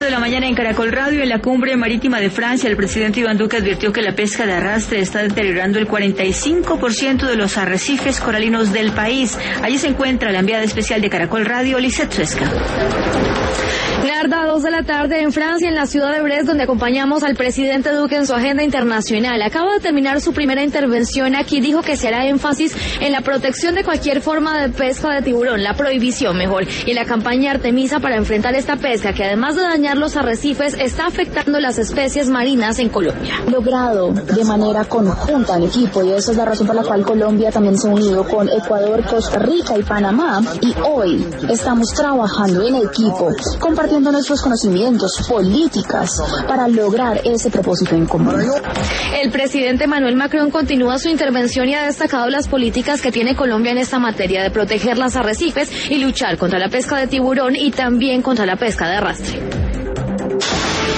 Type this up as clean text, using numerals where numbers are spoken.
De la mañana en Caracol Radio, en la cumbre marítima de Francia, el presidente Iván Duque advirtió que la pesca de arrastre está deteriorando el 45% de los arrecifes coralinos del país. Allí se encuentra la enviada especial de Caracol Radio, Lisette Suesca. Narda, 2 de la tarde en Francia, en la ciudad de Brest, donde acompañamos al presidente Duque en su agenda internacional. Acaba de terminar su primera intervención aquí, dijo que se hará énfasis en la protección de cualquier forma de pesca de tiburón, la prohibición mejor, y la campaña Artemisa para enfrentar esta pesca que además de dañar los arrecifes, está afectando las especies marinas en Colombia. Logrado de manera conjunta en equipo, y esa es la razón por la cual Colombia también se ha unido con Ecuador, Costa Rica y Panamá, y hoy estamos trabajando en equipo, compartiendo nuestros conocimientos, políticas, para lograr ese propósito en común. El presidente Emmanuel Macron continúa su intervención y ha destacado las políticas que tiene Colombia en esta materia de proteger las arrecifes y luchar contra la pesca de tiburón y también contra la pesca de arrastre.